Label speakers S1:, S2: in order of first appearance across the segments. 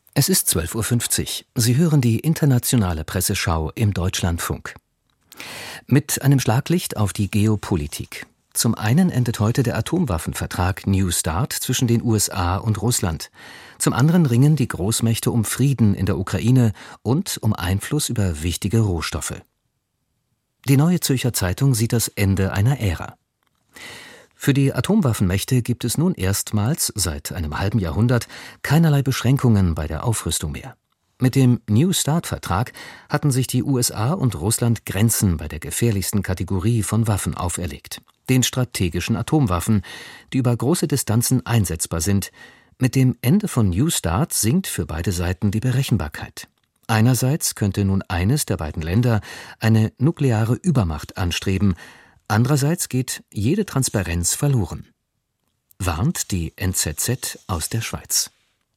S1: Es ist 12:50 Uhr. Sie hören die internationale Presseschau im Deutschlandfunk. Mit einem Schlaglicht auf die Geopolitik. Zum einen endet heute der Atomwaffenvertrag New START zwischen den USA und Russland. Zum anderen ringen die Großmächte um Frieden in der Ukraine und um Einfluss über wichtige Rohstoffe. Die Neue Zürcher Zeitung sieht das Ende einer Ära. Für die Atomwaffenmächte gibt es nun erstmals seit einem halben Jahrhundert keinerlei Beschränkungen bei der Aufrüstung mehr. Mit dem New START-Vertrag hatten sich die USA und Russland Grenzen bei der gefährlichsten Kategorie von Waffen auferlegt, den strategischen Atomwaffen, die über große Distanzen einsetzbar sind. Mit dem Ende von New START sinkt für beide Seiten die Berechenbarkeit. Einerseits könnte nun eines der beiden Länder eine nukleare Übermacht anstreben, andererseits geht jede Transparenz verloren. Warnt die NZZ aus der Schweiz.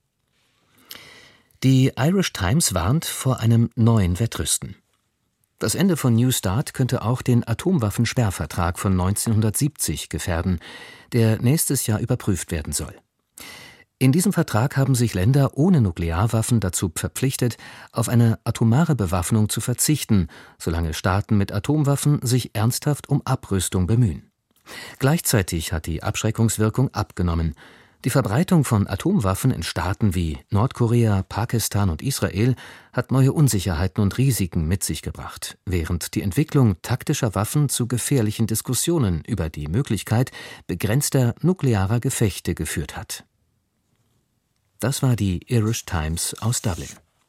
S1: Die Irish Times warnt vor einem neuen Wettrüsten. Das Ende von New START könnte auch den Atomwaffensperrvertrag von 1970 gefährden, der nächstes Jahr überprüft werden soll. In diesem Vertrag haben sich Länder ohne Nuklearwaffen dazu verpflichtet, auf eine atomare Bewaffnung zu verzichten, solange Staaten mit Atomwaffen sich ernsthaft um Abrüstung bemühen. Gleichzeitig hat die Abschreckungswirkung abgenommen. Die Verbreitung von Atomwaffen in Staaten wie Nordkorea, Pakistan und Israel hat neue Unsicherheiten und Risiken mit sich gebracht, während die Entwicklung taktischer Waffen zu gefährlichen Diskussionen über die Möglichkeit begrenzter nuklearer Gefechte geführt hat. Das war die Irish Times aus Dublin.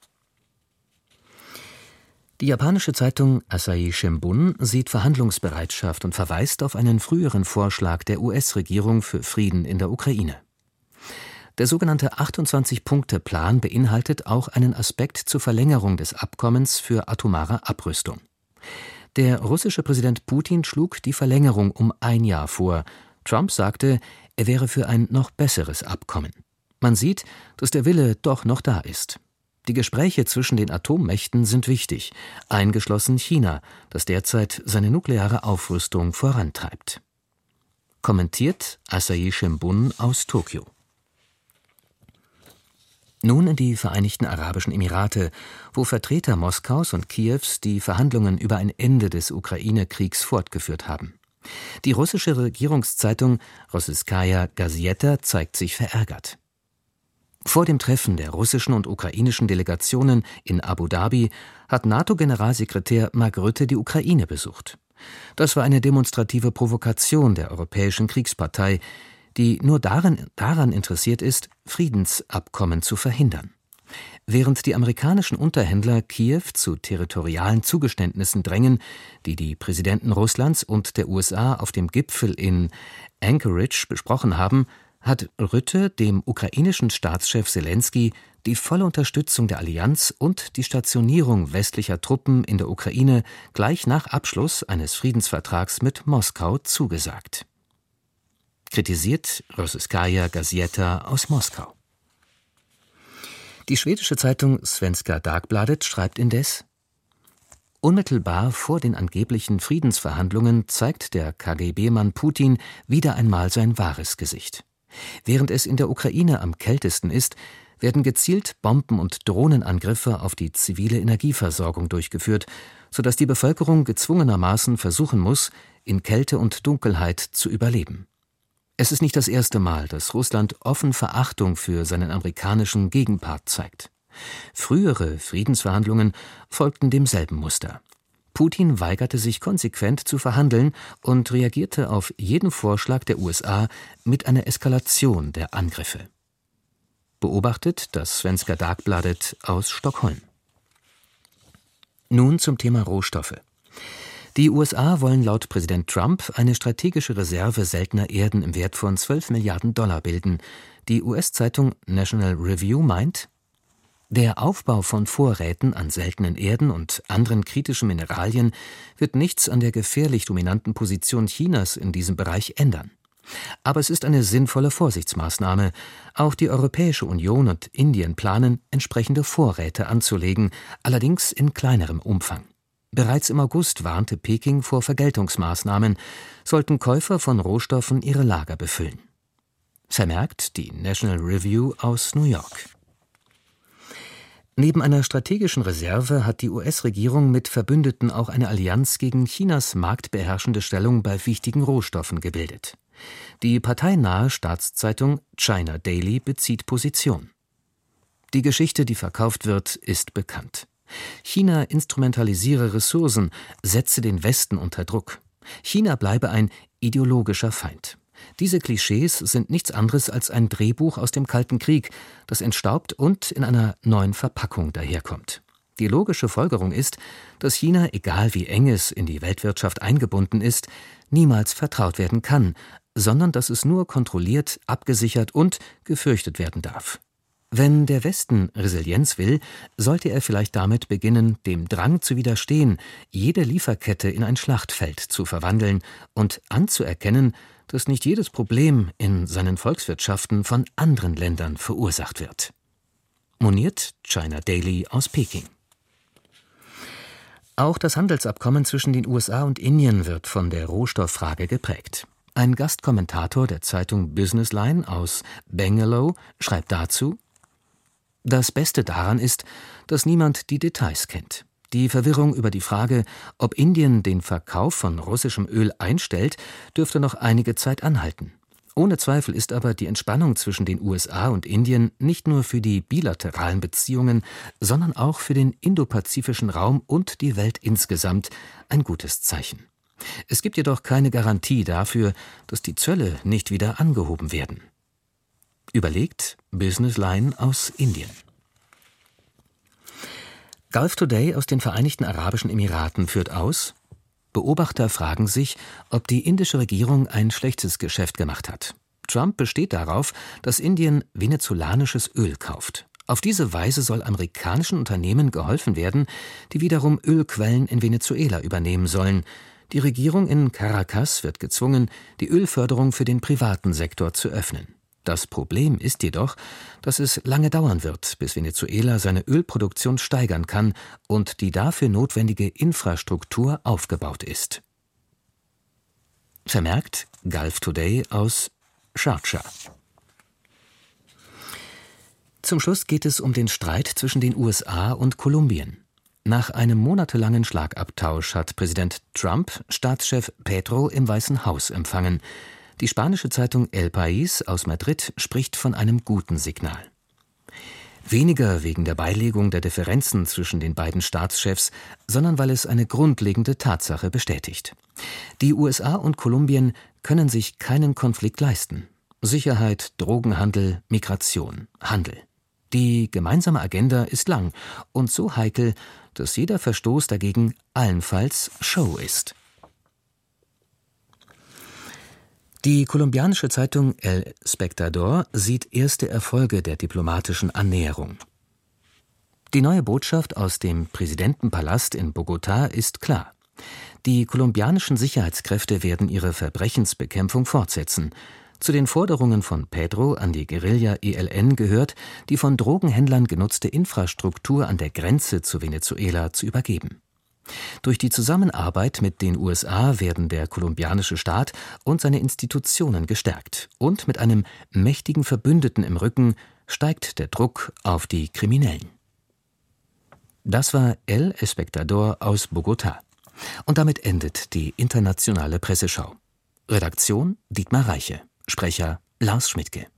S1: Die japanische Zeitung Asahi Shimbun sieht Verhandlungsbereitschaft und verweist auf einen früheren Vorschlag der US-Regierung für Frieden in der Ukraine. Der sogenannte 28-Punkte-Plan beinhaltet auch einen Aspekt zur Verlängerung des Abkommens für atomare Abrüstung. Der russische Präsident Putin schlug die Verlängerung um ein Jahr vor. Trump sagte, er wäre für ein noch besseres Abkommen. Man sieht, dass der Wille doch noch da ist. Die Gespräche zwischen den Atommächten sind wichtig, eingeschlossen China, das derzeit seine nukleare Aufrüstung vorantreibt. Kommentiert Asahi Shimbun aus Tokio. Nun in die Vereinigten Arabischen Emirate, wo Vertreter Moskaus und Kiews die Verhandlungen über ein Ende des Ukraine-Kriegs fortgeführt haben. Die russische Regierungszeitung Rossijskaja Gazeta zeigt sich verärgert. Vor dem Treffen der russischen und ukrainischen Delegationen in Abu Dhabi hat NATO-Generalsekretär Mark Rutte die Ukraine besucht. Das war eine demonstrative Provokation der europäischen Kriegspartei, die nur daran interessiert ist, Friedensabkommen zu verhindern. Während die amerikanischen Unterhändler Kiew zu territorialen Zugeständnissen drängen, die die Präsidenten Russlands und der USA auf dem Gipfel in Anchorage besprochen haben, hat Rutte dem ukrainischen Staatschef Selenskyj die volle Unterstützung der Allianz und die Stationierung westlicher Truppen in der Ukraine gleich nach Abschluss eines Friedensvertrags mit Moskau zugesagt. Kritisiert Rossijskaja Gazeta aus Moskau. Die schwedische Zeitung Svenska Dagbladet schreibt indes: Unmittelbar vor den angeblichen Friedensverhandlungen zeigt der KGB-Mann Putin wieder einmal sein wahres Gesicht. Während es in der Ukraine am kältesten ist, werden gezielt Bomben- und Drohnenangriffe auf die zivile Energieversorgung durchgeführt, sodass die Bevölkerung gezwungenermaßen versuchen muss, in Kälte und Dunkelheit zu überleben. Es ist nicht das erste Mal, dass Russland offen Verachtung für seinen amerikanischen Gegenpart zeigt. Frühere Friedensverhandlungen folgten demselben Muster. Putin weigerte sich konsequent zu verhandeln und reagierte auf jeden Vorschlag der USA mit einer Eskalation der Angriffe. Beobachtet das Svenska Dagbladet aus Stockholm. Nun zum Thema Rohstoffe. Die USA wollen laut Präsident Trump eine strategische Reserve seltener Erden im Wert von $12 Milliarden bilden. Die US-Zeitung National Review meint, der Aufbau von Vorräten an seltenen Erden und anderen kritischen Mineralien wird nichts an der gefährlich dominanten Position Chinas in diesem Bereich ändern. Aber es ist eine sinnvolle Vorsichtsmaßnahme. Auch die Europäische Union und Indien planen, entsprechende Vorräte anzulegen, allerdings in kleinerem Umfang. Bereits im August warnte Peking vor Vergeltungsmaßnahmen, sollten Käufer von Rohstoffen ihre Lager befüllen. Vermerkt die National Review aus New York. Neben einer strategischen Reserve hat die US-Regierung mit Verbündeten auch eine Allianz gegen Chinas marktbeherrschende Stellung bei wichtigen Rohstoffen gebildet. Die parteinahe Staatszeitung China Daily bezieht Position. Die Geschichte, die verkauft wird, ist bekannt. China instrumentalisiere Ressourcen, setze den Westen unter Druck. China bleibe ein ideologischer Feind. Diese Klischees sind nichts anderes als ein Drehbuch aus dem Kalten Krieg, das entstaubt und in einer neuen Verpackung daherkommt. Die logische Folgerung ist, dass China, egal wie eng es in die Weltwirtschaft eingebunden ist, niemals vertraut werden kann, sondern dass es nur kontrolliert, abgesichert und gefürchtet werden darf. Wenn der Westen Resilienz will, sollte er vielleicht damit beginnen, dem Drang zu widerstehen, jede Lieferkette in ein Schlachtfeld zu verwandeln und anzuerkennen, dass nicht jedes Problem in seinen Volkswirtschaften von anderen Ländern verursacht wird. Moniert China Daily aus Peking. Auch das Handelsabkommen zwischen den USA und Indien wird von der Rohstofffrage geprägt. Ein Gastkommentator der Zeitung Business Line aus Bangalore schreibt dazu: Das Beste daran ist, dass niemand die Details kennt. Die Verwirrung über die Frage, ob Indien den Verkauf von russischem Öl einstellt, dürfte noch einige Zeit anhalten. Ohne Zweifel ist aber die Entspannung zwischen den USA und Indien nicht nur für die bilateralen Beziehungen, sondern auch für den indopazifischen Raum und die Welt insgesamt ein gutes Zeichen. Es gibt jedoch keine Garantie dafür, dass die Zölle nicht wieder angehoben werden. Überlegt Business Line aus Indien. Gulf Today aus den Vereinigten Arabischen Emiraten führt aus: Beobachter fragen sich, ob die indische Regierung ein schlechtes Geschäft gemacht hat. Trump besteht darauf, dass Indien venezolanisches Öl kauft. Auf diese Weise soll amerikanischen Unternehmen geholfen werden, die wiederum Ölquellen in Venezuela übernehmen sollen. Die Regierung in Caracas wird gezwungen, die Ölförderung für den privaten Sektor zu öffnen. Das Problem ist jedoch, dass es lange dauern wird, bis Venezuela seine Ölproduktion steigern kann und die dafür notwendige Infrastruktur aufgebaut ist. Vermerkt Gulf Today aus Sharjah. Zum Schluss geht es um den Streit zwischen den USA und Kolumbien. Nach einem monatelangen Schlagabtausch hat Präsident Trump Staatschef Petro im Weißen Haus empfangen. Die spanische Zeitung El País aus Madrid spricht von einem guten Signal. Weniger wegen der Beilegung der Differenzen zwischen den beiden Staatschefs, sondern weil es eine grundlegende Tatsache bestätigt. Die USA und Kolumbien können sich keinen Konflikt leisten. Sicherheit, Drogenhandel, Migration, Handel. Die gemeinsame Agenda ist lang und so heikel, dass jeder Verstoß dagegen allenfalls Show ist. Die kolumbianische Zeitung El Espectador sieht erste Erfolge der diplomatischen Annäherung. Die neue Botschaft aus dem Präsidentenpalast in Bogotá ist klar. Die kolumbianischen Sicherheitskräfte werden ihre Verbrechensbekämpfung fortsetzen. Zu den Forderungen von Petro an die Guerilla ELN gehört, die von Drogenhändlern genutzte Infrastruktur an der Grenze zu Venezuela zu übergeben. Durch die Zusammenarbeit mit den USA werden der kolumbianische Staat und seine Institutionen gestärkt, und mit einem mächtigen Verbündeten im Rücken steigt der Druck auf die Kriminellen. Das war El Espectador aus Bogotá. Und damit endet die internationale Presseschau. Redaktion Dietmar Reiche, Sprecher Lars Schmidtke.